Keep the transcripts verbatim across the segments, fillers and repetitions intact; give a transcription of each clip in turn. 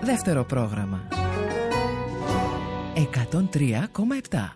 Δεύτερο πρόγραμμα εκατόν τρία κόμμα επτά.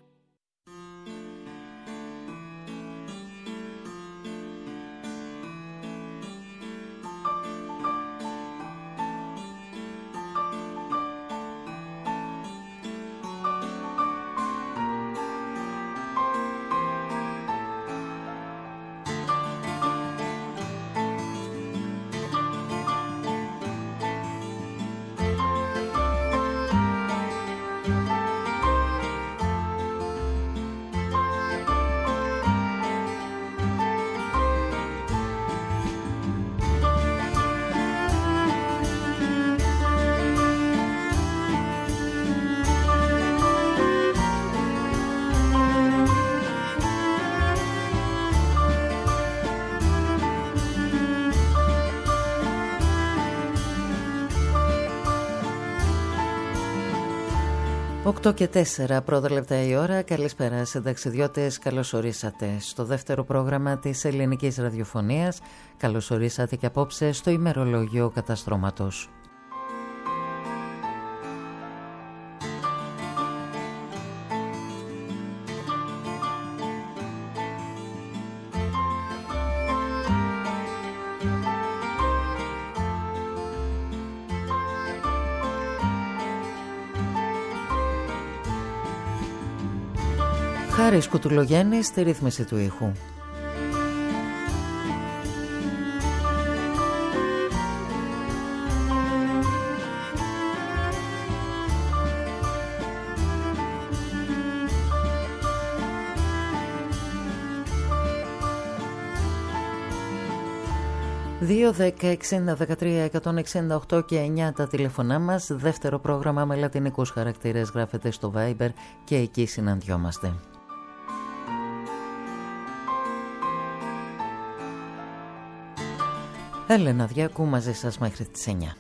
οκτώ και τέσσερα πρώτα λεπτά η ώρα. Καλησπέρα σε ταξιδιώτες, καλώς ορίσατε στο δεύτερο πρόγραμμα της ελληνικής ραδιοφωνίας. Καλώς ορίσατε και απόψε στο ημερολόγιο καταστρώματος. Χάρης Κουτουλογέννης στη ρύθμιση του ήχου. δύο, δέκα, εξήντα, δεκατρία, εκατόν εξήντα οκτώ και εννιά τα τηλεφωνά μας. Δεύτερο πρόγραμμα με λατινικούς χαρακτήρες γράφεται στο Viber και εκεί συναντιόμαστε. Έλενα Διάκου μαζί σας μέχρι τις εννιά.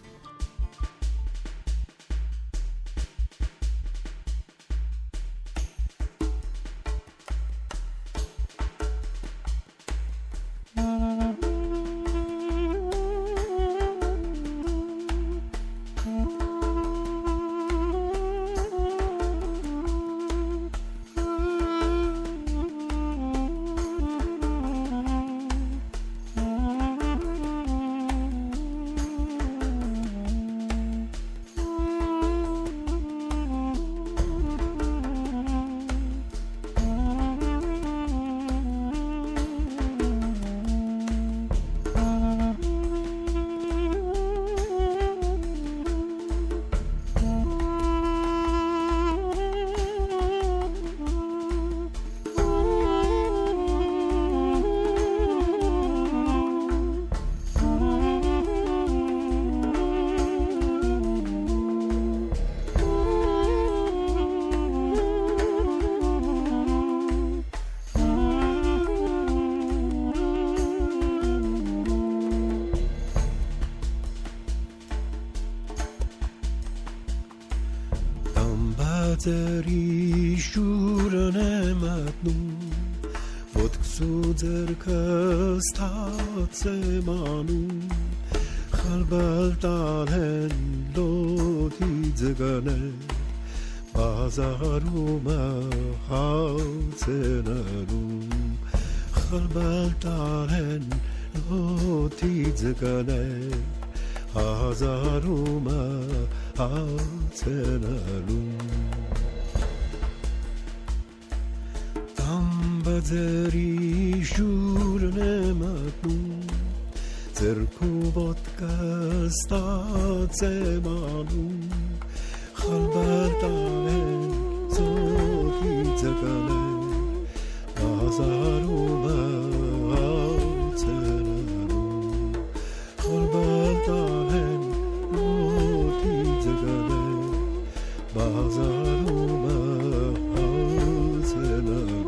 Ձերի շուրն է մատնում, ոտքսու ձերքը ստաց եմ անում, խալբալ տալ են լոթի ձգաներ, բազարումը հաց են անում, խալբալ տալ են լոթի ձգաներ, հազարումը հաց են անում. Ձերի շուրն է մատնում, ձերքու ոտքը ստաց եմ անում, խալբալ տալ են ծոթի ձգաներ, բազարումը հաց են անում, խալբալ տալ են ծոթի ձգաներ, բազարումը հաց են անում.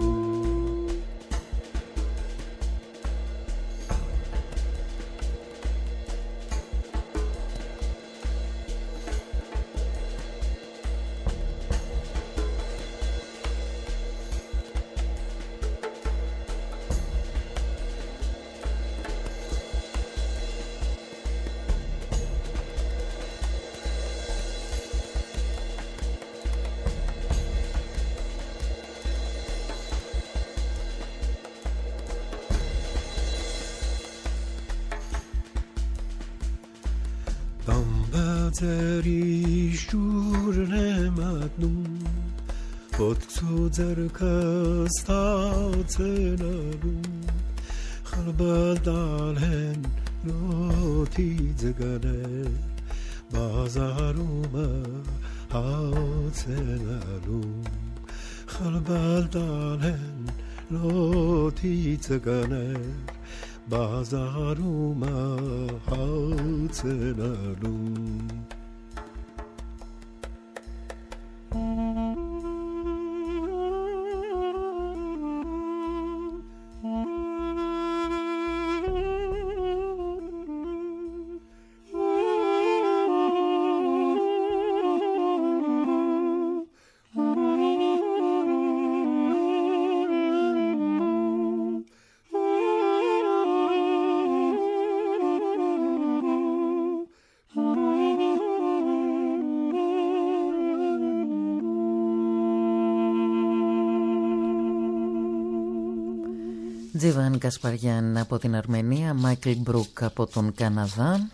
Zerish jur nematnum Pot ksuzer kastatzenalum Khalbal dalhen loti zegane Bazaruma hatzenalum Khalbal dalhen loti zegane Bazaruma hatzenalum Τζίβαν Κασπαριάν από την Αρμενία, Μάικλ Μπρουκ από τον Καναδά.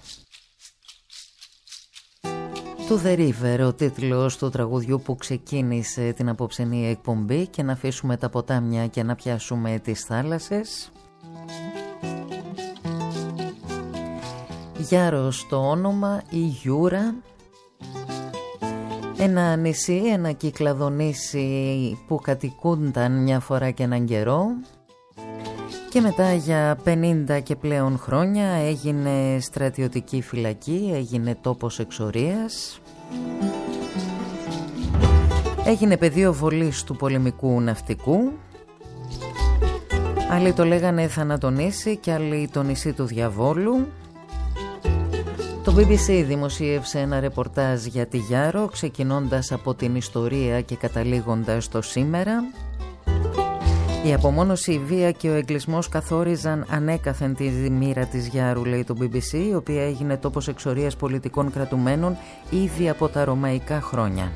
To the River, ο τίτλος του τραγουδιού που ξεκίνησε την απόψενή εκπομπή, και να αφήσουμε τα ποτάμια και να πιάσουμε τις θάλασσες. Γιάρος το όνομα, η Γιούρα. Ένα νησί, ένα κυκλαδονήσι που κατοικούνταν μια φορά και έναν καιρό. Και μετά για πενήντα και πλέον χρόνια έγινε στρατιωτική φυλακή, έγινε τόπος εξορίας. Έγινε πεδίο βολής του πολεμικού ναυτικού. Άλλοι το λέγανε θανατονήσι και άλλοι το νησί του διαβόλου. Το μπι μπι σι δημοσίευσε ένα ρεπορτάζ για τη Γιάρο, ξεκινώντας από την ιστορία και καταλήγοντας στο σήμερα. Η απομόνωση, η βία και ο εγκλισμός καθόριζαν ανέκαθεν τη μοίρα της Γιάρου, λέει το μπι μπι σι, η οποία έγινε τόπος εξορίας πολιτικών κρατουμένων ήδη από τα ρωμαϊκά χρόνια.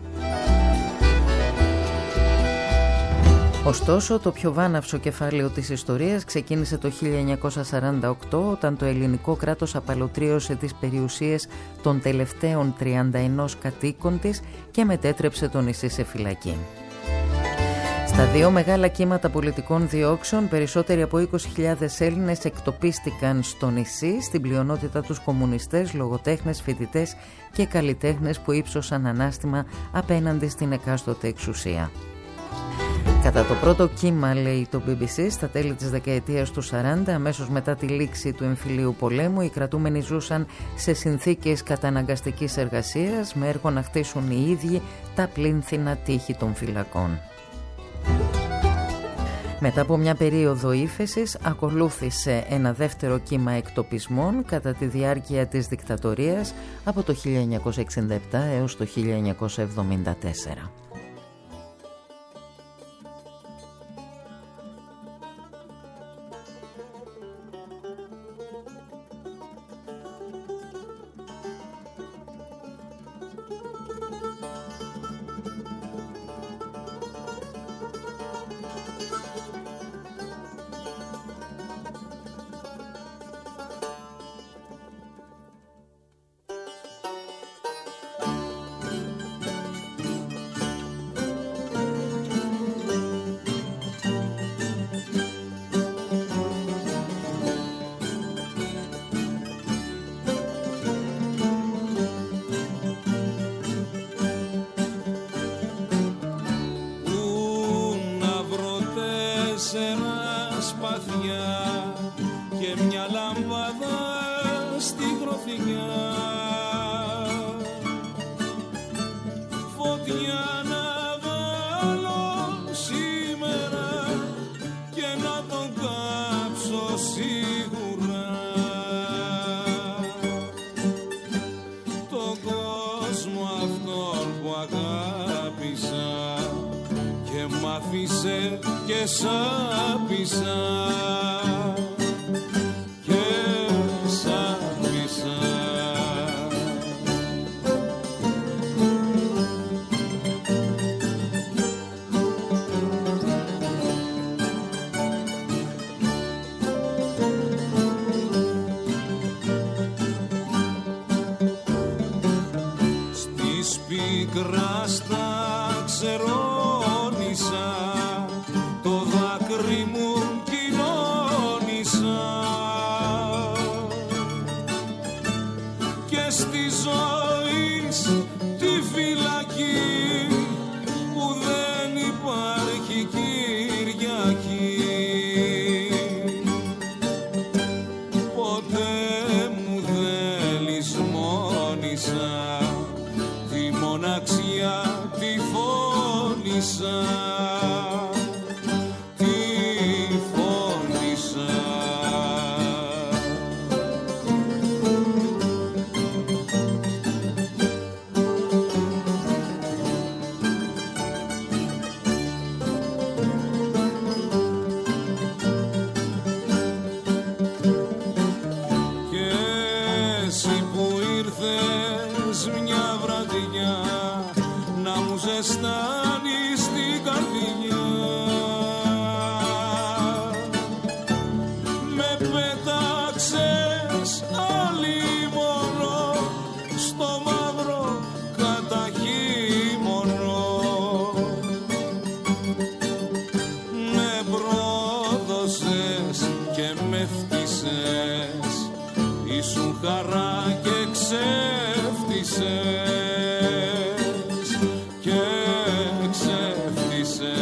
Ωστόσο, το πιο βάναυσο κεφάλαιο της ιστορίας ξεκίνησε το χίλια εννιακόσια σαράντα οκτώ, όταν το ελληνικό κράτος απαλωτρίωσε τις περιουσίες των τελευταίων τριάντα ένα κατοίκων της και μετέτρεψε το νησί σε φυλακή. Στα δύο μεγάλα κύματα πολιτικών διώξεων, περισσότεροι από είκοσι χιλιάδες Έλληνες εκτοπίστηκαν στο νησί, στην πλειονότητα τους κομμουνιστές, λογοτέχνες, φοιτητές και καλλιτέχνες που ύψωσαν ανάστημα απέναντι στην εκάστοτε εξουσία. Κατά το πρώτο κύμα, λέει το μπι μπι σι, στα τέλη της δεκαετίας του σαράντα, αμέσως μετά τη λήξη του εμφυλίου πολέμου, οι κρατούμενοι ζούσαν σε συνθήκες καταναγκαστικής εργασίας, με έργο να χτίσουν οι ίδιοι τα πλήνθυνα τείχη των φυλακών. Μετά από μια περίοδο ύφεσης, ακολούθησε ένα δεύτερο κύμα εκτοπισμών κατά τη διάρκεια της δικτατορίας από το χίλια εννιακόσια εξήντα επτά έως το χίλια εννιακόσια εβδομήντα τέσσερα. μικρά στα ξερώνησα, το δάκρυ μου κοινώνησα και στη ζωή τη φυλακή που δεν υπάρχει Κυριακή. Ποτέ μου δεν λησμόνησα, τη μοναξιά τη φώνησα, τη φώνησα. Και εσύ που ήρθες μια βραδιά να μου ζεστάνεις την καρδιά, με πέταξες αλίμονο στο μαύρο καταχύμωνο, με πρόδωσες και με φτύσες, ήσουν χαρά και ξέφτισες και ξέφτισες.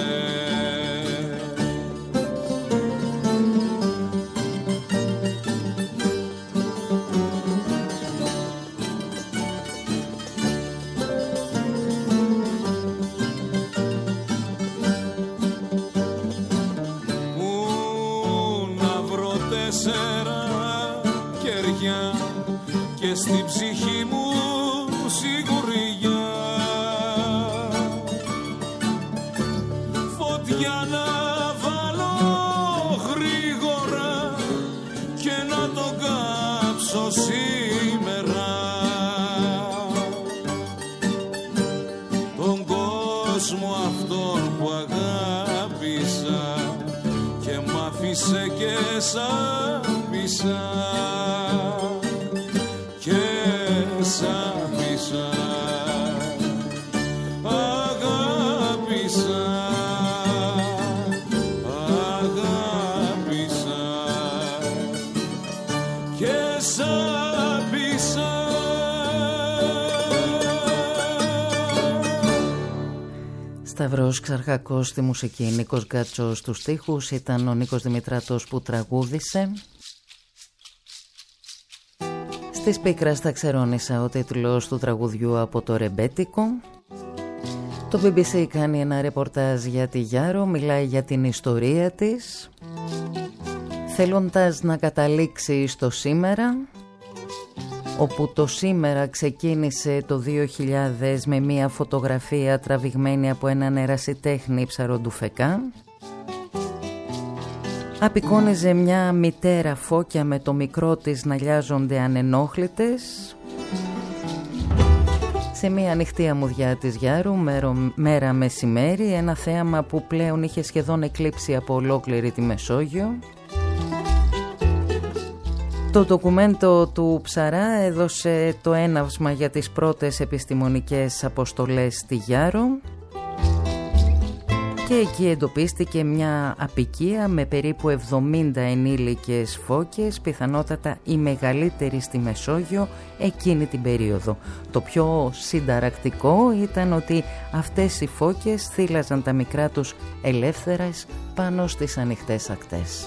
Πού να βρω τέσσερα κεριά και στη ψυχή μου σιγουριά, φωτιά να βάλω γρήγορα και να το κάψω σήμερα, τον κόσμο αυτόν που αγάπησα και μ' άφησε και σάπισα και σάπισα, αγάπησα, αγάπησα και σάπισα. Σταυρός Ξαρχακός στη μουσική, Νίκος Γκάτσος στους στίχους, ήταν ο Νίκος Δημητράτος που τραγούδισε. Στις πίκρας τα ξερώνησα, ο τίτλος του τραγουδιού από το ρεμπέτικο. Το μπι μπι σι κάνει ένα ρεπορτάζ για τη Γιάρο, μιλάει για την ιστορία της, θέλοντας να καταλήξει στο σήμερα, όπου το σήμερα ξεκίνησε το δύο χιλιάδες με μία φωτογραφία τραβηγμένη από έναν ερασιτέχνη ψαροντουφεκά. Απεικόνιζε μια μητέρα φώκια με το μικρό της να λιάζονται ανενόχλητες σε μια ανοιχτή αμμουδιά της Γιάρου, μέρο, μέρα μεσημέρι, ένα θέαμα που πλέον είχε σχεδόν εκλείψει από ολόκληρη τη Μεσόγειο. Το ντοκουμέντο του Ψαρά έδωσε το έναυσμα για τις πρώτες επιστημονικές αποστολές στη Γιάρο και εκεί εντοπίστηκε μια αποικία με περίπου εβδομήντα ενήλικες φώκες, πιθανότατα η μεγαλύτερη στη Μεσόγειο εκείνη την περίοδο. Το πιο συνταρακτικό ήταν ότι αυτές οι φώκες θύλαζαν τα μικρά τους ελεύθερες πάνω στις ανοιχτές ακτές.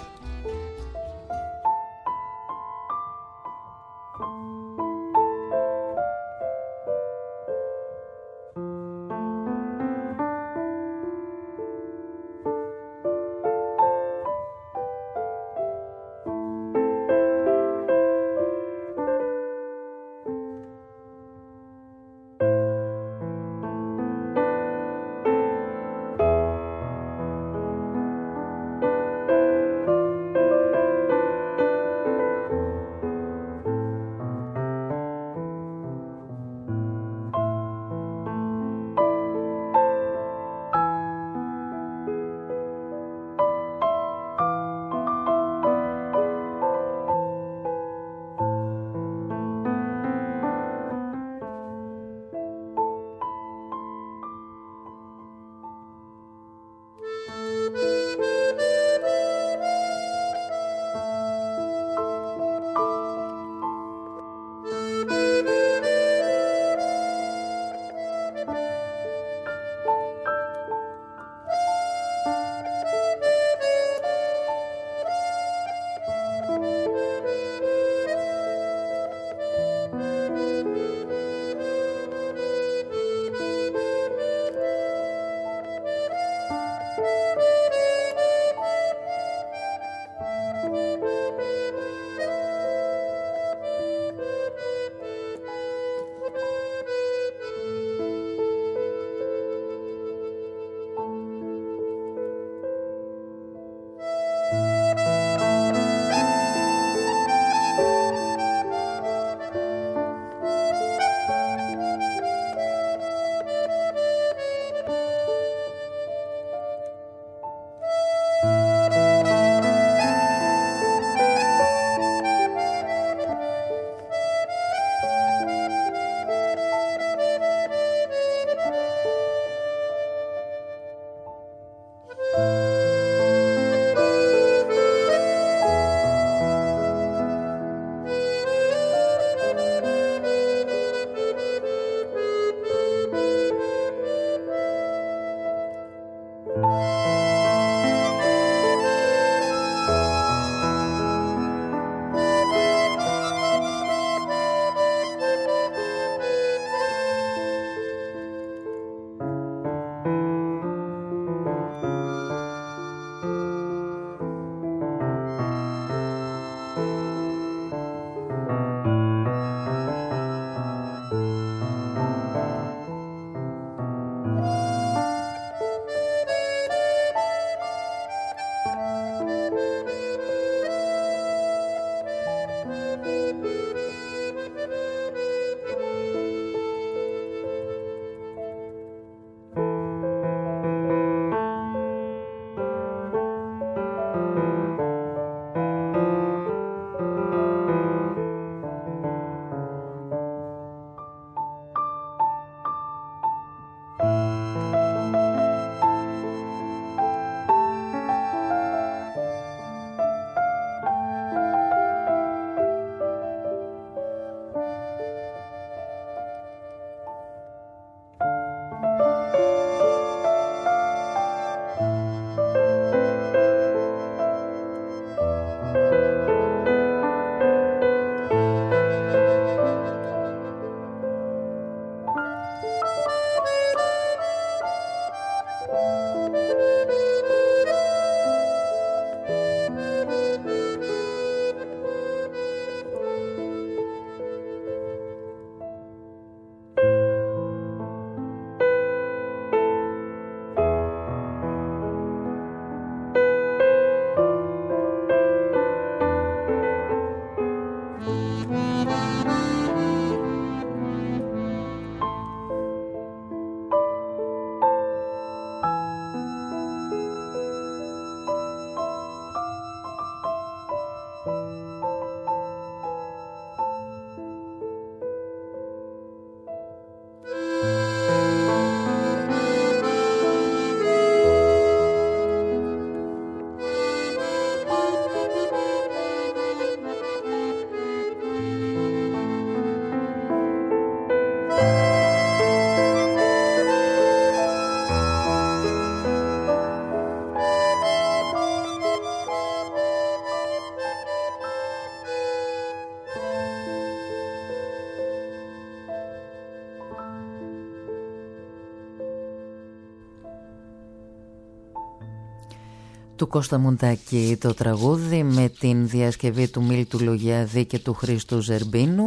Του Κώστα Μουντάκη το τραγούδι με την διασκευή του Μίλτου Λογιάδη και του Χρήστου Ζερμπίνου,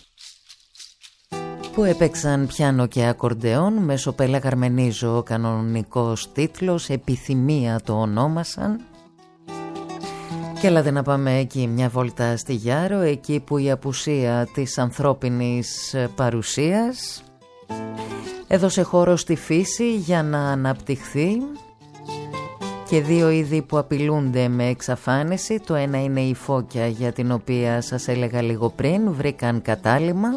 που έπαιξαν πιάνο και ακορντεόν. Μεσοπέλα Γαρμενίζω ο κανονικός τίτλος, Επιθυμία το ονόμασαν. Και έλατε να πάμε εκεί μια βόλτα στη Γιάρο, εκεί που η απουσία της ανθρώπινης παρουσίας έδωσε χώρο στη φύση για να αναπτυχθεί, και δύο είδη που απειλούνται με εξαφάνιση. Το ένα είναι η φώκια, για την οποία σας έλεγα λίγο πριν, βρήκαν κατάλημα.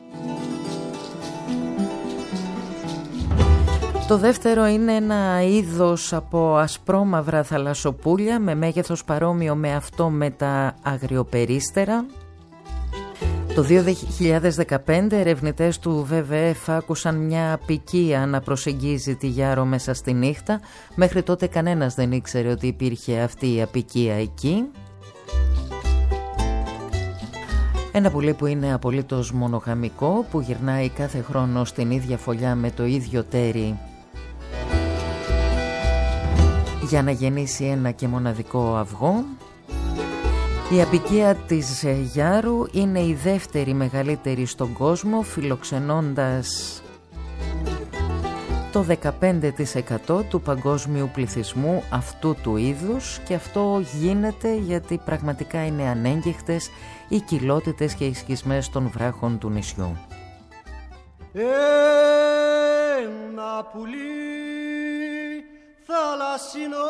Το δεύτερο είναι ένα είδος από ασπρόμαυρα θαλασσοπούλια με μέγεθος παρόμοιο με αυτό με τα αγριοπερίστερα. Το δύο χιλιάδες δεκαπέντε ερευνητές του ντάμπλιου ντάμπλιου εφ άκουσαν μια αποικία να προσεγγίζει τη Γιάρο μέσα στη νύχτα. Μέχρι τότε κανένας δεν ήξερε ότι υπήρχε αυτή η αποικία εκεί. Ένα πουλί που είναι απολύτως μονογαμικό, που γυρνάει κάθε χρόνο στην ίδια φωλιά με το ίδιο τέρι για να γεννήσει ένα και μοναδικό αυγό. Η αποικία της Γιάρου είναι η δεύτερη μεγαλύτερη στον κόσμο, φιλοξενώντας το δεκαπέντε τοις εκατό του παγκόσμιου πληθυσμού αυτού του είδους, και αυτό γίνεται γιατί πραγματικά είναι ανέγγιχτες οι κοιλότητες και οι σχισμές των βράχων του νησιού. Ένα πουλί θαλασσινό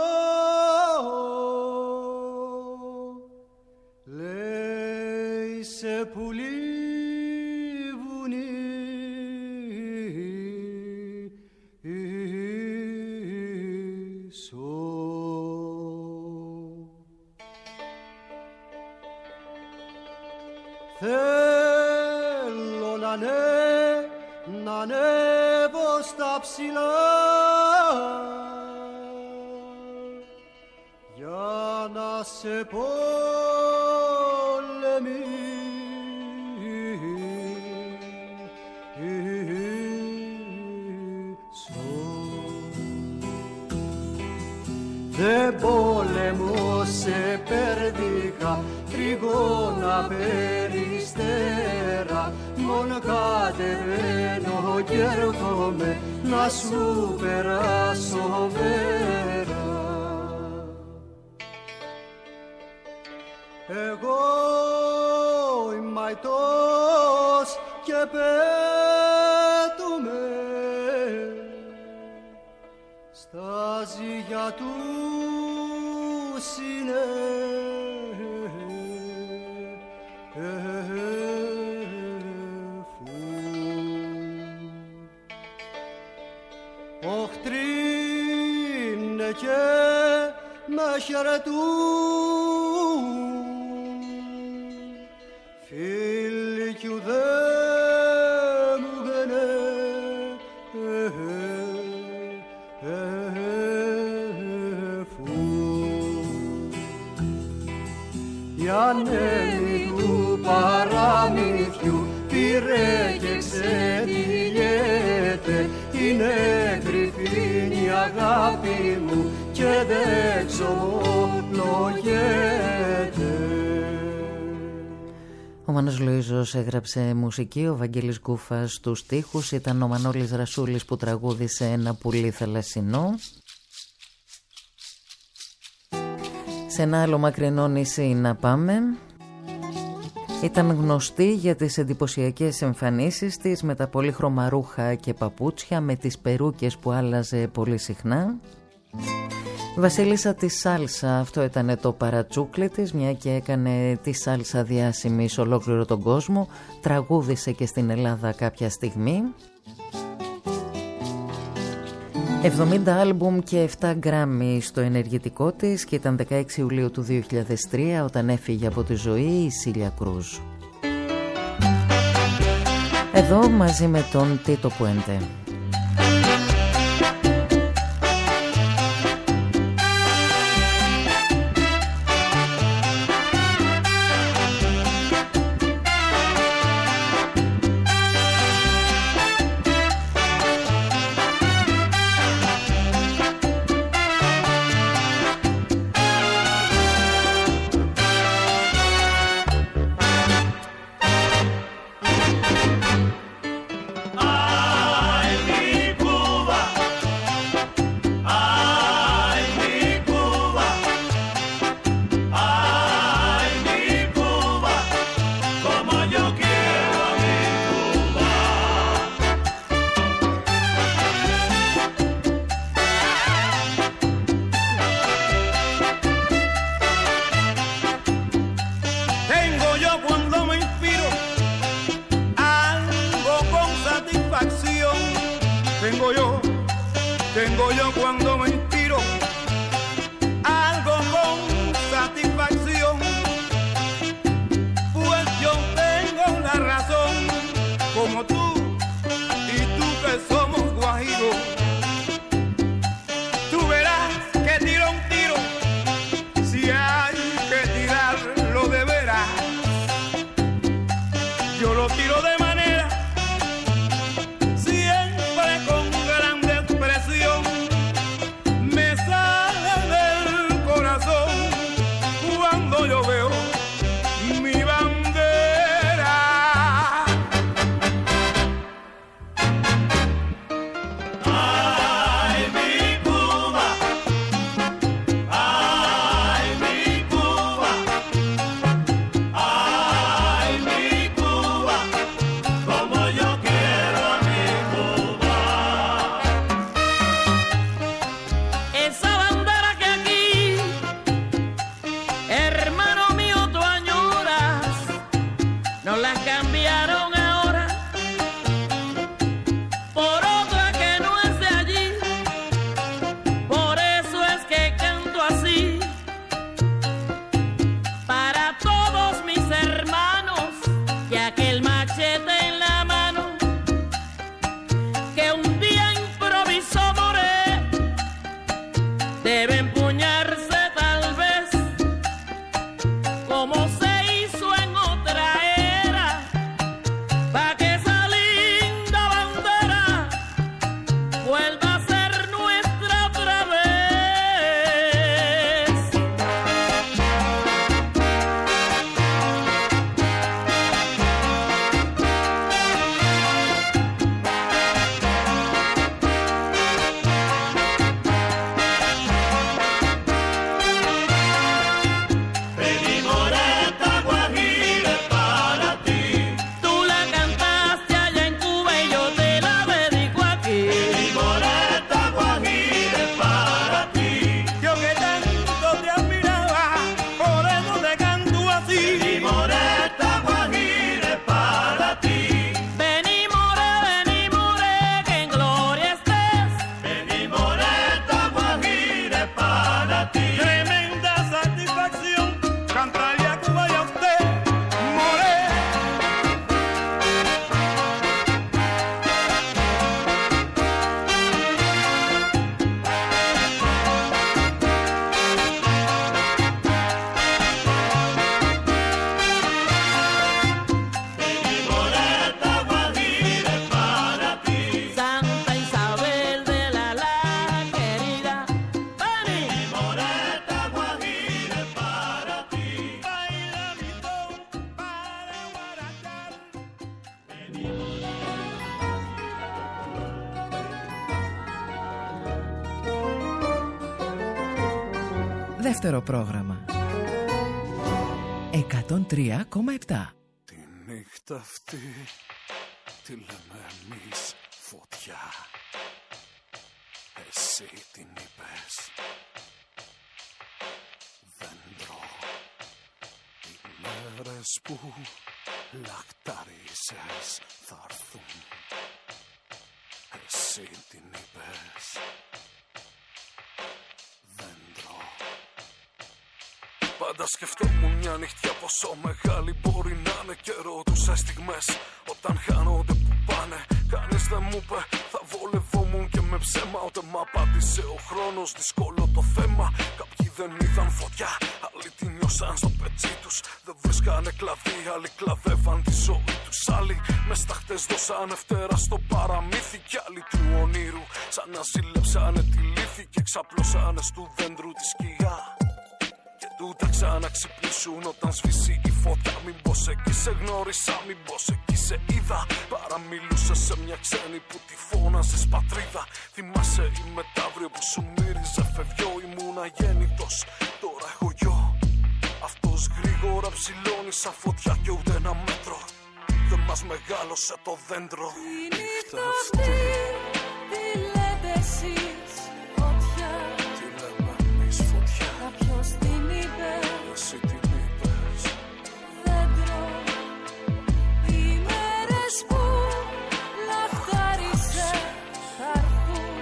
λέει σε πουλί βουνί ίσο. Θέλω να ανέ, να ανέβω στα ψηλά για να σε πολεμήσω. Δεν πόλεμο σε περδίχα, τριγώνα περιστέρα, μόνο κατεβαίνω και έρχομαι να σου περάσω μέρα. Εγώ είμαι αητός και πέτουμε στα ζυγιά του συνέφου. Οχτρίνε και με χαιρετούν, φίλοι κι ουδέ μου γενέφουν. Η ανέμη του παραμύθιου πήρε και ξετυλιέται, είναι κρυφή η αγάπη μου και δεν ξομολογέται. Ο Μάνος Λοΐζος έγραψε μουσική, ο Βαγγέλης Γκούφας στους στίχους, ήταν ο Μανώλης Ρασούλης που τραγούδισε Ένα πουλί θαλασσινό. Σε ένα άλλο μακρινό νησί να πάμε. Ήταν γνωστή για τις εντυπωσιακές εμφανίσεις της με τα πολύχρωμα ρούχα και παπούτσια, με τις περούκες που άλλαζε πολύ συχνά. Βασίλισσα της σάλσα, αυτό ήταν το παρατσούκλι της, μια και έκανε τη σάλσα διάσημη σε ολόκληρο τον κόσμο. Τραγούδισε και στην Ελλάδα κάποια στιγμή. εβδομήντα άλμπουμ και επτά γκράμμι στο ενεργητικό της, και ήταν δεκαέξι Ιουλίου του δύο χιλιάδες τρία όταν έφυγε από τη ζωή η Σίλια Κρούζ. Εδώ μαζί με τον Τίτο Πουέντε. como tú y tú que somos guajiros. Tú verás que tiro un tiro si hay que tirarlo de veras. Yo lo tiro de manera siempre con grande expresión. Me sale del corazón cuando yo veo mi bandera. Ay, mi Cuba, ay, mi Cuba, ay, mi Cuba, como yo quiero a mi Cuba. Esa bandera que aquí, hermano mío, tú añoras, nos la cambiaron ahora por otra que no es de allí. Por eso es que canto así para todos mis hermanos, que aquel machete en la mano que un día improvisó Moré debe empuñarse tal vez como se hizo en otra era, pa' que esa linda bandera vuelva a ser nuestra otra vez. Penimoreta Guajira para ti. Tú la cantaste allá en Cuba y yo te la dedico aquí. Penimoreta Guajira para ti. Yo que tanto te admiraba, por eso te canto así. Penimoreta Guajira para ti. Vení more, vení more, que en gloria estés. Penimoreta Guajira para ti. Tremenda satisfacción cantarle a Cuba y a usted, More. Penimoreta Guajira para ti. Santa Isabel de la La querida, vení. Penimoreta Guajira para ti. Baila mi son para guarachar. Δεύτερο πρόγραμμα. εκατόν τρία κόμμα επτά. Τη νύχτα αυτή τη λέμε εμείς φωτιά. Εσύ την είπες δέντρο. Οι μέρες που λαχταρίσες θα έρθουν. Εσύ την είπες δέντρο. Πάντα σκεφτόμουν μια νύχτια πόσο μεγάλη μπορεί να είναι και ρωτούσα στιγμές όταν χάνονται που πάνε. Κανείς δεν μου είπε θα βολευόμουν και με ψέμα, ούτε μ' απάντησε ο χρόνος, δύσκολο το θέμα. Κάποιοι δεν είδαν φωτιά, άλλοι τη νιώσαν στο πετσί τους. Δεν βρίσκανε κλαδί, άλλοι κλαδεύαν τη ζωή τους. Άλλοι με στάχτες δώσανε φτερά στο παραμύθι κι άλλοι του ονείρου σαν να ζήλεψανε τη λύθη και ξαπλώσανε στου δέντρου τη σκιά. Και τούτα ξαναξυπνήσουν όταν σβήσει η φωτιά. Μήπως εκεί σε γνώρισα, μήπως εκεί σε είδα. Παραμιλούσα σε μια ξένη που τη φώναζες πατρίδα. Θυμάσαι η μεταύριο που σου μύριζε φευγιό. Ήμουν αγέννητος, τώρα έχω γιο. Αυτός γρήγορα ψηλώνει σαν φωτιά και ούτε ένα μέτρο δεν μας μεγάλωσε το δέντρο. Η νύχτα αυτή τι λέτε εσείς φωτιά. Τι λέμε εμείς φωτιά. Κάποιος την είπε. Εσύ την είπες Δέντρο. Οι μέρες που λαχτάρισε θα έρθουν.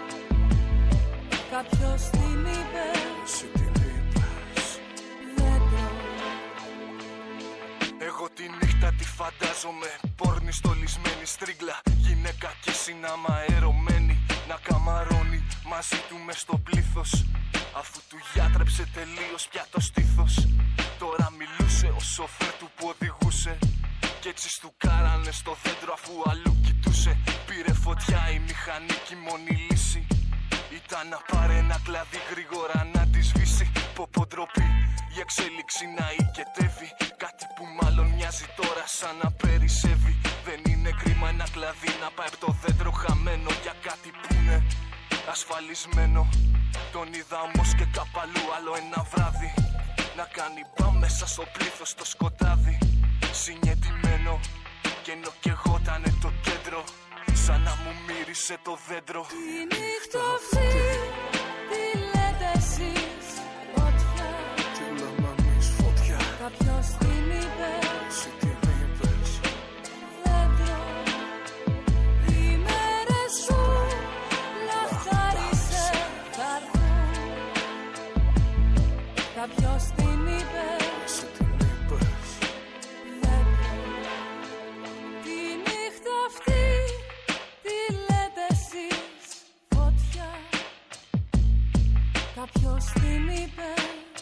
Κάποιος την είπε. Εσύ την είπες Δέντρο. Εγώ τη νύχτα τη φαντάζομαι πόρνη στολισμένη στρίγκλα, γυναίκα και συνάμα αερωμένη να καμαρώνει μαζί του μες στο πλήθος, αφού του γιάτρεψε τελείως πια το στήθος. Τώρα μιλούσε ο σοφέρ του που οδηγούσε κι έτσι στου κάρανε στο δέντρο αφού αλλού κοιτούσε. Πήρε φωτιά η μηχανική μόνη λύση ήταν να πάρει ένα κλαδί γρήγορα να τη σβήσει. Ποπο ντροπή η εξέλιξη να οικετεύει, κάτι που μάλλον μοιάζει τώρα σαν να περισσεύει. Δεν είναι κρίμα ένα κλαδί να πάει από το δέντρο χαμένο για κάτι που είναι ασφαλισμένο. Τον είδα όμως και κάπου άλλο ένα βράδυ να κάνει μπαμ μέσα στο πλήθος το σκοτάδι, συναιτημένο κι ενώ κι εγώ ήτανε το κέντρο, σαν να μου μύρισε το δέντρο. Τη νύχτα αυτή τι λέτε εσείς, φωτιά, Τι λέμε εμείς φωτιά, κάποιος την είπε, εσύ τι με είπες. δέντρο. Οι μέρες σου λαχτάρισε, θα έρθουν, κάποιος την είπε, Εσύ τι με είπες. δέντρο. Τη νύχτα αυτή τι λέτε εσείς, φωτιά, κάποιος την είπε,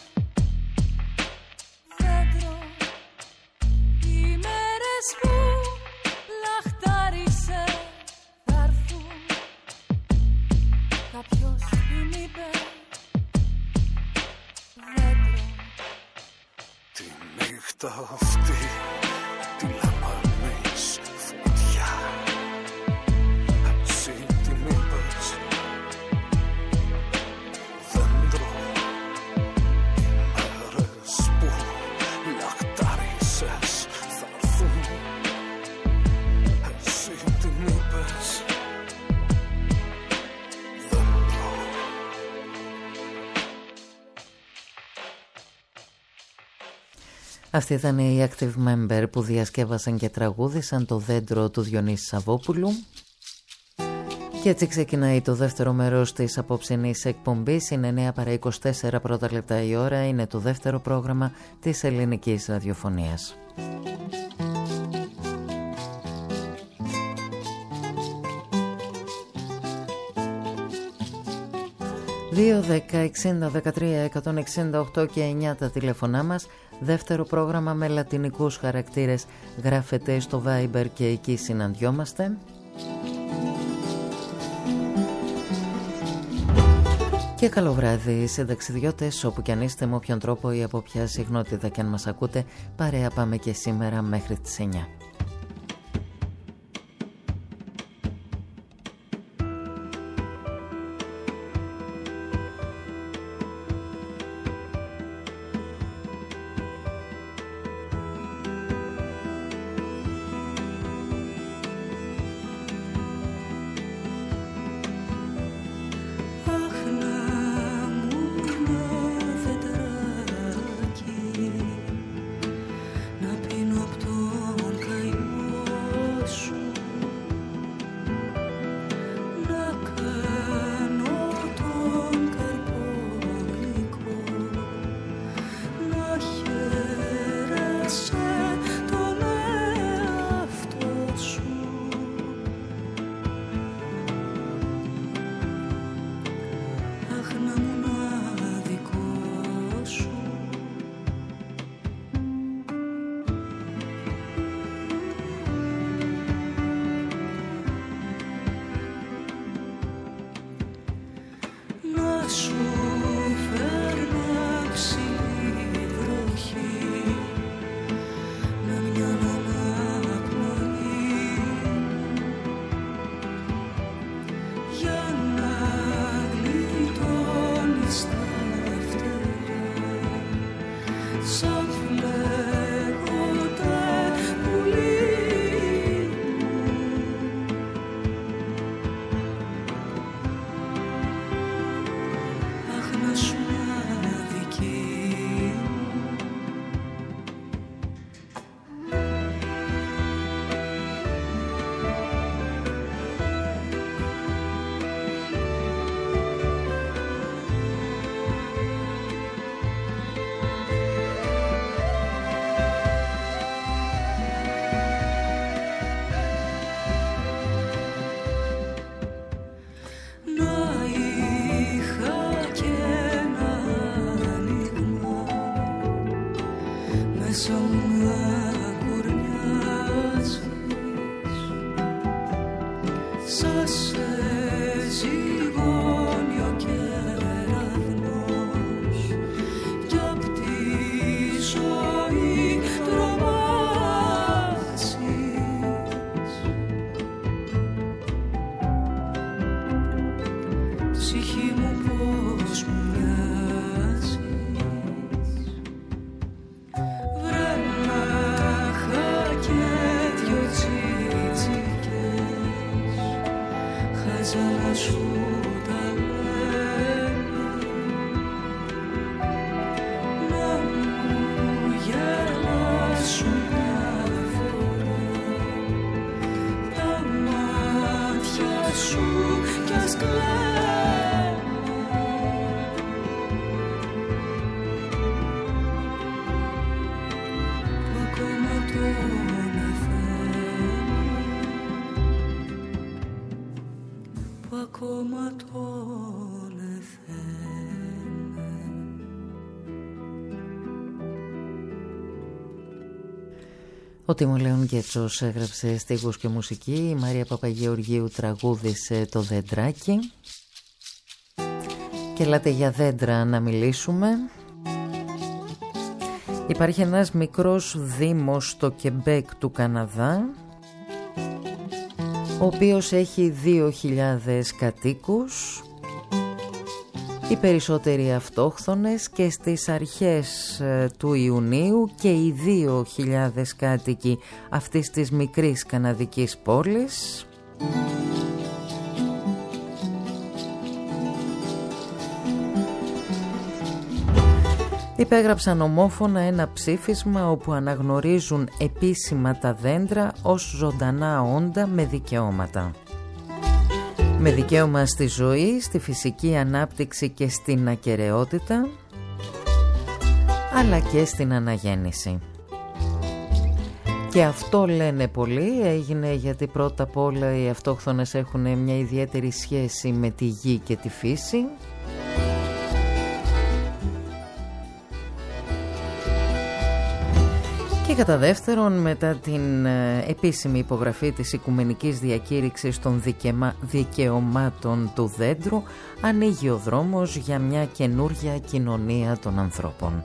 δέντρο. Οι μέρες που λαχτάρισε θα έρθουν, κάποιος την είπε, δέντρο. Τη νύχτα αυτή τη λέμε εμείς φωτιά, εσύ τι με είπες. Δέντρο. Οι μέρες που λαχτάρισες θα έρθουν, εσύ τι με είπες. Δέντρο. Αυτή ήταν οι Active Member που διασκεύασαν και τραγούδισαν το δέντρο του Διονύση Σαββόπουλου. Και έτσι ξεκινάει το δεύτερο μέρος της απόψινής εκπομπής. Είναι εννιά παρά είκοσι τέσσερα πρώτα λεπτά η ώρα. Είναι το δεύτερο πρόγραμμα της ελληνικής ραδιοφωνίας. δύο δέκα εξήντα δεκατρία εκατόν εξήντα οκτώ και εννιά τα τηλεφωνά μας. Δεύτερο πρόγραμμα με λατινικούς χαρακτήρες γράφεται στο Viber και εκεί συναντιόμαστε. Και καλό βράδυ συνταξιδιώτες, όπου κι αν είστε, με όποιον τρόπο ή από ποια συχνότητα κι αν μας ακούτε. Παρέα πάμε και σήμερα μέχρι τις εννιά. Να πίνω απ' τον καημό Σαν σε ζυγώνει ο κεραυνός κι απ' τη ζωή τρομάζεις. Ψυχή μου πως μου μοιάζεις. Βρε να είχα και δυο τσιτσίκες χάζα να σου τα λένε, να μου γελάσουν μια φορά τα μάτια σου κι ας κλαίνε. Που ακόμα τον εθέμαι, που ακόμα τον εθέμαι. Ο Τιμολέων Γκέτσος έγραψε στίχους και μουσική, η Μαρία Παπαγεωργίου τραγούδισε το Δεντράκι. Και ελάτε για δέντρα να μιλήσουμε. Υπάρχει ένας μικρός δήμος στο Κεμπέκ του Καναδά, ο οποίος έχει δύο χιλιάδες κατοίκους, οι περισσότεροι αυτόχθονες, και στις αρχές ε, του Ιουνίου και οι δύο χιλιάδες κάτοικοι αυτής της μικρής καναδικής πόλης υπέγραψαν ομόφωνα ένα ψήφισμα όπου αναγνωρίζουν επίσημα τα δέντρα ως ζωντανά όντα με δικαιώματα. Με δικαίωμα στη ζωή, στη φυσική ανάπτυξη και στην ακεραιότητα, αλλά και στην αναγέννηση. Και αυτό, λένε πολλοί, έγινε γιατί πρώτα απ' όλα οι αυτόχθονες έχουν μια ιδιαίτερη σχέση με τη γη και τη φύση. Και κατά δεύτερον, μετά την επίσημη υπογραφή της Οικουμενικής Διακήρυξης των Δικαιωμάτων του Δέντρου, ανοίγει ο δρόμος για μια καινούρια κοινωνία των ανθρώπων.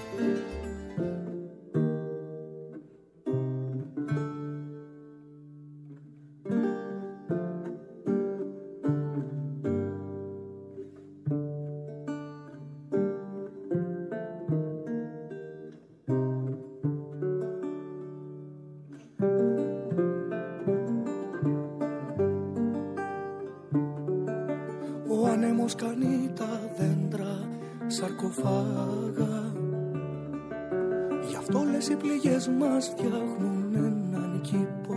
Φτιάχνουν έναν κήπο.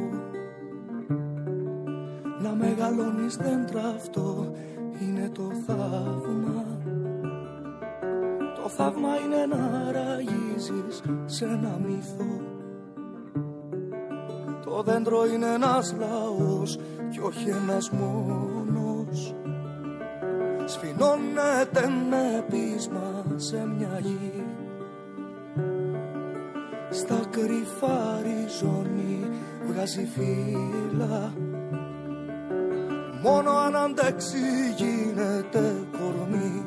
Να μεγαλώνεις δέντρα, αυτό είναι το θαύμα. Το θαύμα είναι να ραγίζεις σε ένα μύθο. Το δέντρο είναι ένας λαός κι όχι ένας μόνος. Σφινώνεται με πείσμα σε μια γη. Στα κρυφά ριζώνει βγάζει φύλλα. Μόνο αν αντέξει γίνεται κορμί.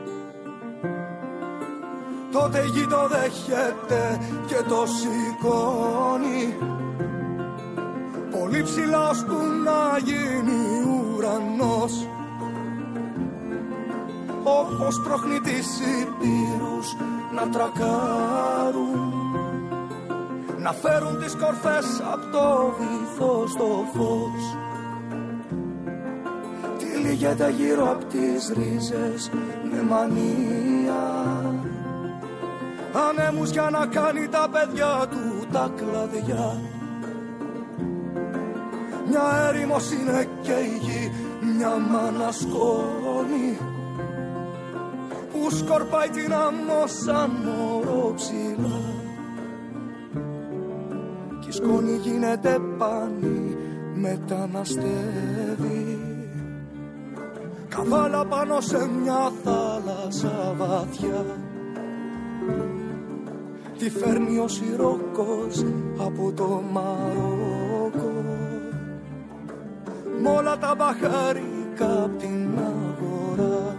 Τότε η γη το δέχεται και το σηκώνει πολύ ψηλά ώσπου να γίνει ουρανός. Όπως πρόχνει τις υπήρους να τρακάρουν, να φέρουν τις κορφές απ' το βυθό στο φως. Τυλίγεται γύρω απ' τις ρίζες με μανία, ανέμους για να κάνει τα παιδιά του τα κλαδιά. Μια έρημος είναι και η γη, μια μάνα σκόνη που σκορπάει την άμμο σαν μωρό ψηλά. Κι η σκόνη γίνεται πάνη, μεταναστεύει καβάλα πάνω σε μια θάλασσα βαθιά. Τη φέρνει ο Σιρόκος από το Μαρόκο. μ' όλα τα μπαχαρικά απ' την αγορά.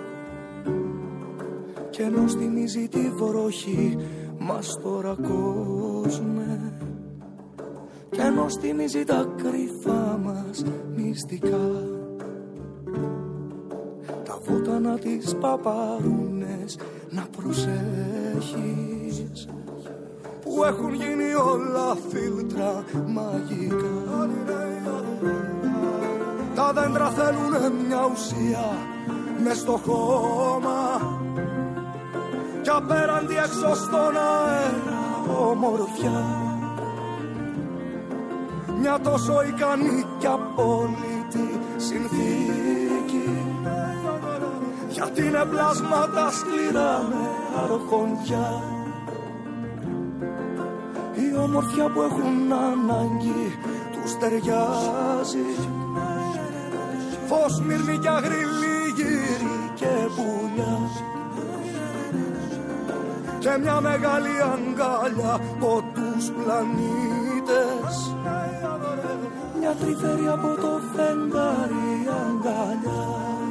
Κι ενώ θυμίζει τη βροχή μας τώρα κόσμε, κι ενώ θυμίζει τα κρυφά μας μυστικά, τα βότανα της παπαρούνες να προσέχεις, που έχουν γίνει όλα φίλτρα μαγικά. Τα δέντρα θέλουνε μια ουσία μες στο χώμα, κι απέραντι έξω στον αέρα ομορφιά, μια τόσο ικανή κι απόλυτη συνθήκη, γιατί είναι πλάσματα σκληρά με αρχοντιά. Η ομορφιά που έχουν ανάγκη τους ταιριάζει, φως, μυρνή κι αγριλή, γύρι και πουλιά, και μια μεγάλη αγκάλια από τους πλανήτες, μια τρυφερή από το φεγγάρι αγκάλια.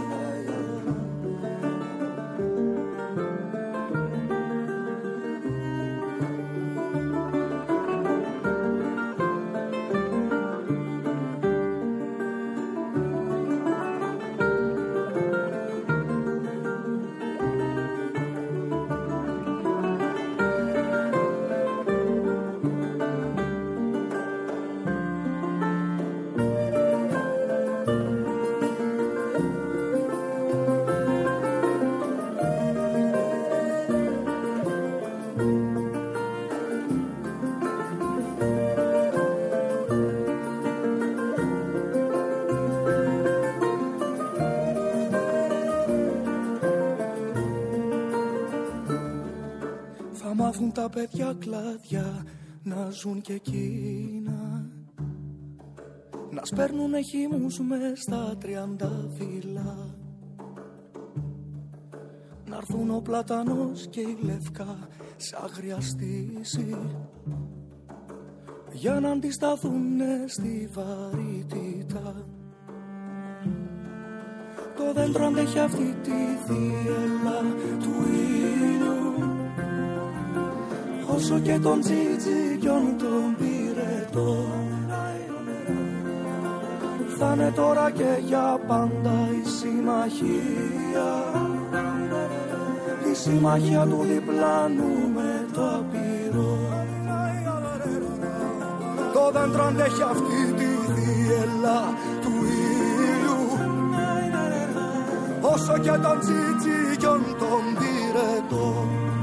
Τα παιδιά κλάδια να ζουν κι εκείνα, να σπέρνουνε χύμους μες στα τριαντάφυλλα, να έρθουν ο πλατανός και η λευκά σ' άγρια στήση, για να αντισταθούνε στη βαρύτητα. Το δέντρο αντέχει αυτή τη θύελα του ήλιου, όσο και τον τζιτζικιόν τον πυρετό. Θα είναι τώρα και για πάντα η συμμαχία, η συμμαχία του διπλανού με το απειρό. Το δέντρο αντέχει αυτή τη θύελα του ήλιου, όσο και τον τζιτζικιόν τον πυρετό.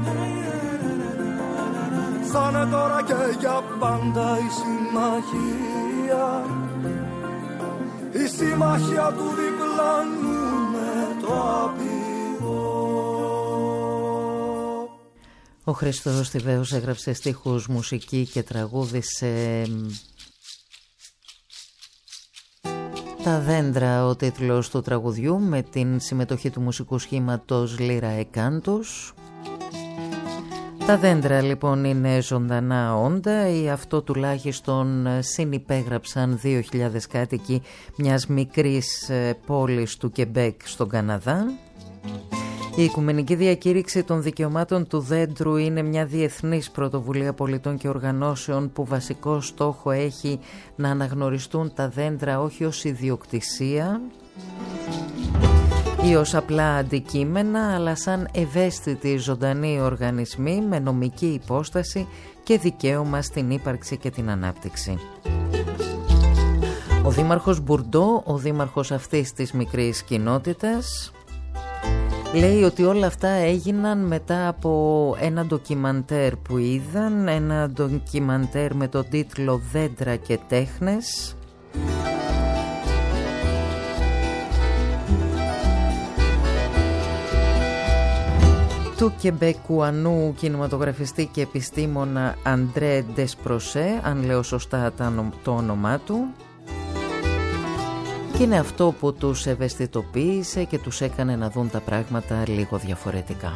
Θα είναι τώρα και για πάντα η συμμαχία, η συμμαχία του διπλανού με το απειρό. Ο Χρήστος Στιβαίος έγραψε στίχους, μουσική και τραγούδισε «Τα δέντρα», ο τίτλος του τραγουδιού, με την συμμετοχή του μουσικού σχήματος Λύρα Εκάντους. Τα δέντρα λοιπόν είναι ζωντανά όντα, ή αυτό τουλάχιστον συνυπέγραψαν δύο χιλιάδες κάτοικοι μιας μικρής πόλης του Κεμπέκ στον Καναδά. Η Οικουμενική Διακήρυξη των Δικαιωμάτων του Δέντρου είναι μια διεθνής πρωτοβουλία πολιτών και οργανώσεων που βασικό στόχο έχει να αναγνωριστούν τα δέντρα όχι ως ιδιοκτησία ή ως απλά αντικείμενα, αλλά σαν ευαίσθητοι ζωντανοί οργανισμοί με νομική υπόσταση και δικαίωμα στην ύπαρξη και την ανάπτυξη. Ο Δήμαρχος Μπουρντό, ο δήμαρχος αυτής της μικρής κοινότητας, λέει ότι όλα αυτά έγιναν μετά από ένα ντοκιμαντέρ που είδαν, ένα ντοκιμαντέρ με τον τίτλο «Δέντρα και τέχνες», του Κεμπεκουανού κινηματογραφιστή και επιστήμονα Αντρέ Ντεσπροσέ, αν λέω σωστά το όνομά του, και είναι αυτό που τους ευαισθητοποίησε και τους έκανε να δουν τα πράγματα λίγο διαφορετικά.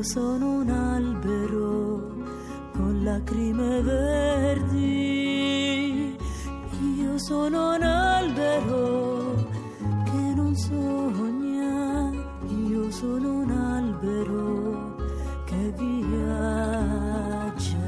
sono un albero con lacrime verdi, io sono un albero che non sogna, io sono un albero che viaggia.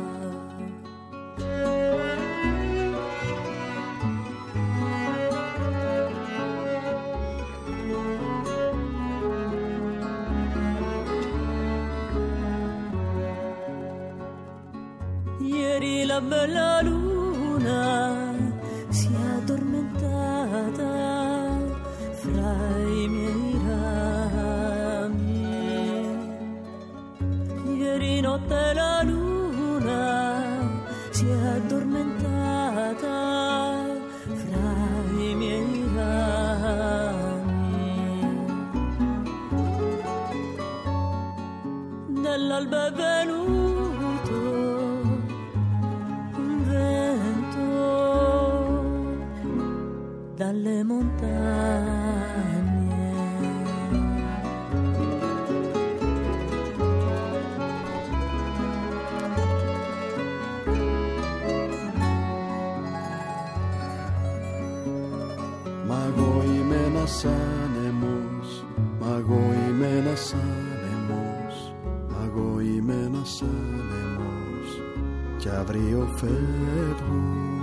Ieri la bella luna si è addormentata fra i miei rami. Ieri notte la luna si è addormentata fra i miei rami. Dall'alba è venuto un vento dalle montagne. Μα εγώ είμαι ένας άνεμος, μα εγώ είμαι ένας άνεμος, μα εγώ είμαι ένας άνεμος κι αύριο φεύγω.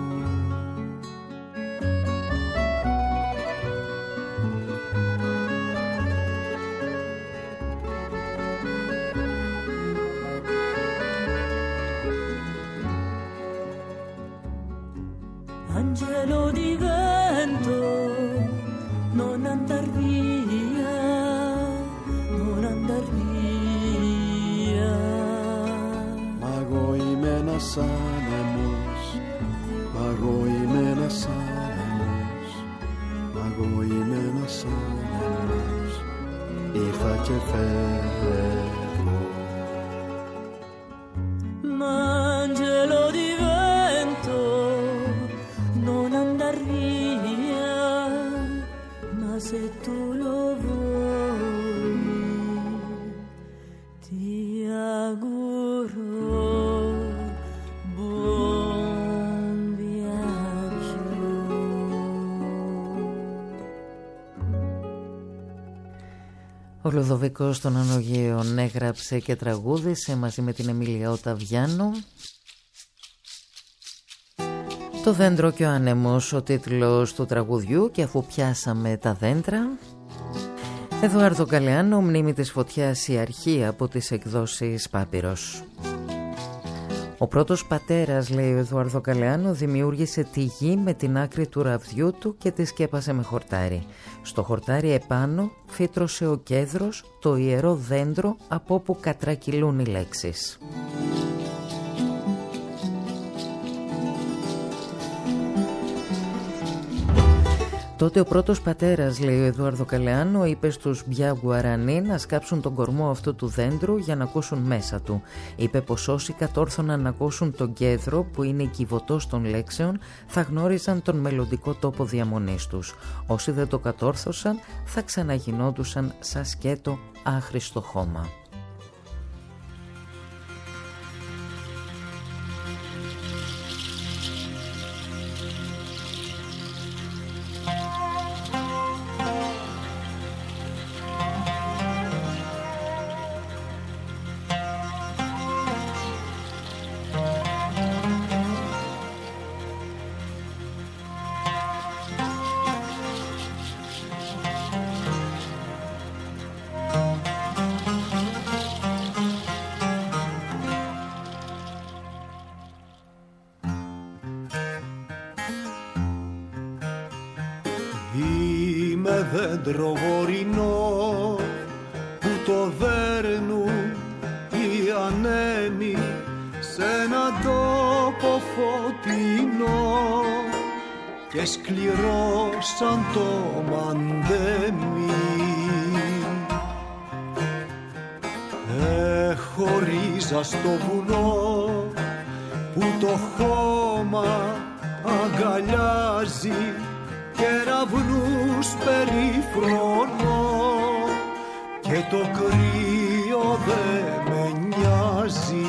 Angelo di vento, non andar via, non andar via. Μα εγώ είμαι ένας άνεμος, μα εγώ είμαι ένας άνεμος, μα εγώ είμαι ένας άνεμος, ήρθα και φεύγω. Ma angelo di vento, non andar via, ma se tu lo vuoi, ti auguro buon viaggio. Ο Λουδοβίκος των Ανογείων έγραψε και τραγούδισε μαζί με την Εμίλια Οταβιάνο. Το δέντρο και ο άνεμος, ο τίτλος του τραγουδιού, και αφού πιάσαμε τα δέντρα. Εδουάρδο Γκαλεάνο, μνήμη της φωτιάς, η αρχή, από τις εκδόσεις Πάπυρος. Ο πρώτος πατέρας, λέει ο Εδουάρδο Γκαλεάνο, δημιούργησε τη γη με την άκρη του ραβδιού του και τη σκέπασε με χορτάρι. Στο χορτάρι επάνω φύτρωσε ο κέδρος, το ιερό δέντρο από όπου κατρακυλούν οι λέξεις. Τότε ο πρώτος πατέρας, λέει ο Εδουάρδο Γκαλεάνο, είπε στους Μπιά Γκουαρανί να σκάψουν τον κορμό αυτού του δέντρου για να ακούσουν μέσα του. Είπε πως όσοι κατόρθωναν να ακούσουν τον κέδρο, που είναι η κυβωτός των λέξεων, θα γνώριζαν τον μελλοντικό τόπο διαμονής τους. Όσοι δεν το κατόρθωσαν θα ξαναγινόντουσαν σαν σκέτο άχρηστο χώμα. Είμαι δέντρο βορεινό που το δέρνουν οι ανέμοι σε έναν τόπο φωτεινό και σκληρό σαν το μαντέμι. Έχω ρίζα στο βουνό που το χώμα αγκαλιάζει κεραυνούς περιφρονώ και το κρύο αυτό δεν με νοιάζει.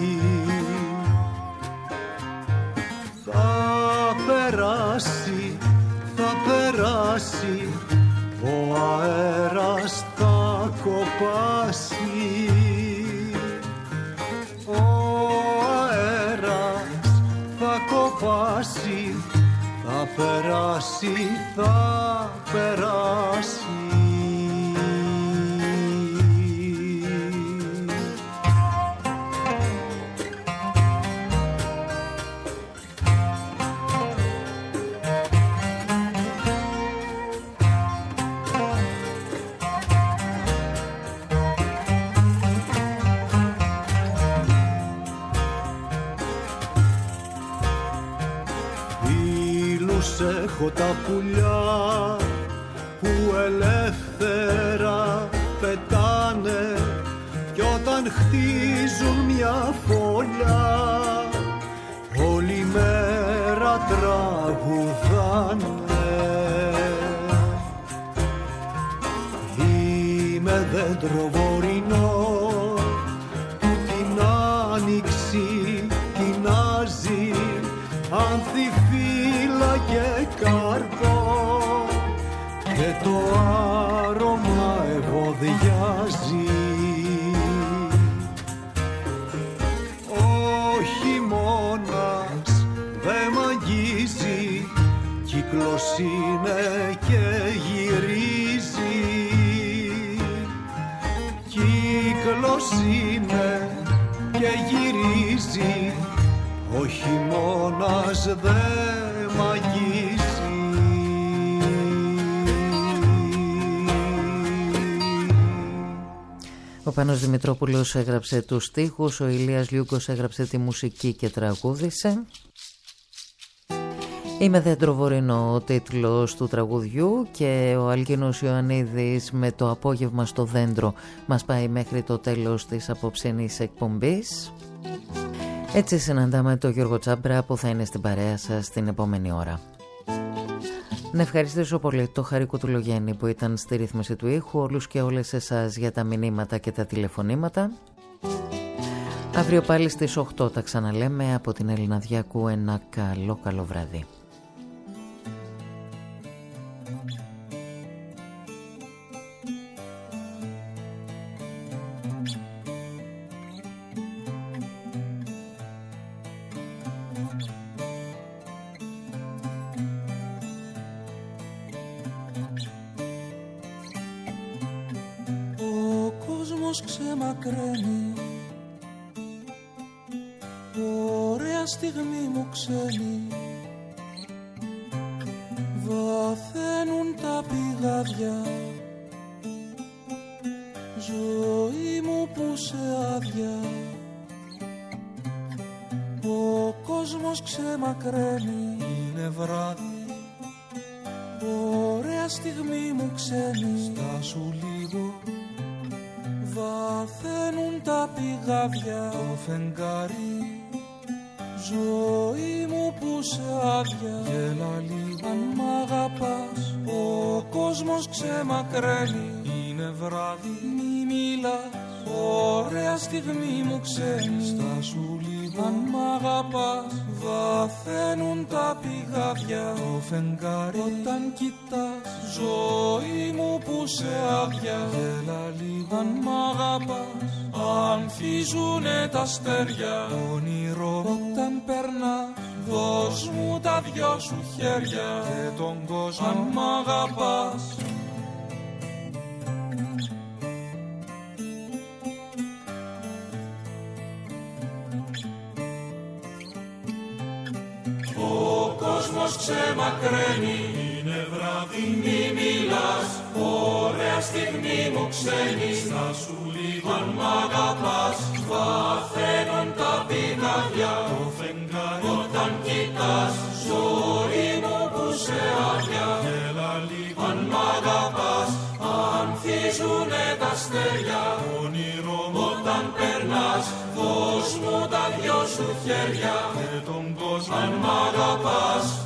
Θα περάσει, θα περάσει, ο αέρας θα κοπάσει. Ο αέρας θα κοπάσει, θα περάσει, θα περάσει. Έχω τα πουλιά που ελεύθερα πετάνε κι όταν χτίζουν μια φωλιά όλη μέρα τραγουδάνε. Είμαι δέντρο βορεινό που την άνοιξη τεινάζει ανθιφύλλα και καρπό και το άρωμα ευωδιάζει. Ο χειμώνας δε μ' αγγίζει, κύκλος είναι και γυρίζει. Κύκλος είναι και γυρίζει, ο χειμώνας δε μ' αγγίζει. Ο Πάνος Δημητρόπουλος έγραψε τους στίχους, ο Ηλίας Λιούγκος έγραψε τη μουσική και τραγούδισε. Είμαι δέντρο βορεινό, ο τίτλος του τραγουδιού, και ο Αλκίνος Ιωαννίδης με το απόγευμα στο δέντρο μας πάει μέχρι το τέλος της απόψινής εκπομπής. Έτσι συναντάμε τον Γιώργο Τσάμπρα που θα είναι στην παρέα σας την επόμενη ώρα. Να ευχαριστήσω πολύ το Χαρίκο του Λογέννη που ήταν στη ρύθμιση του ήχου, όλους και όλες εσάς για τα μηνύματα και τα τηλεφωνήματα. Αύριο πάλι στις οκτώ τα ξαναλέμε. Από την Ελληναδιάκου ένα καλό καλό βράδυ. Ξεμακραίνει, ωραία στιγμή μου ξένη, βαθαίνουν τα πηγάδια, ζωή μου που σε άδεια. Ο κόσμος ξεμακραίνει, είναι βράδυ, ωραία στιγμή μου ξένη, στάσου λίγο. Βαθαίνουν τα πηγάδια, το φεγγάρι, ζωή μου που σε άδεια. Γέλα λίγο, αν μ' αγαπάς, ο κόσμος ξεμακραίνει. Είναι βράδυ, μη μιλάς, ωραία στιγμή μου ξένη. Στάσου λίγο, αν μ' αγαπάς, βαθαίνουν τα πηγάδια, το φεγγάρι. Όταν κοιτάς, ζωή μου που σε άδεια. Γέλα λίγο, αν μ' αγαπάς, ανθίζουνε τα αστέρια. Όνειρο, όταν περνάς, δώσ' μου τα δυο σου χέρια. Και τον κόσμο, αν μ' αγαπάς. Ο κόσμος ξεμακραίνει, είναι βράδυ, μη μιλάς, ωραία στιγμή μου ξένη. Στάσου λίγο, αν μ' αγαπάς, βαθαίνουν τα πηγάδια, το φεγγάρι. Όταν κοιτάς, ζωή μου που σε άδεια. Γέλα λίγο, αν μ' αγαπάς, ανθίζουνε τα αστέρια. Όνειρο, όταν περνάς, δώσ' μου τα δυο σου χέρια. Και τον κόσμο, αν μ' αγαπάς.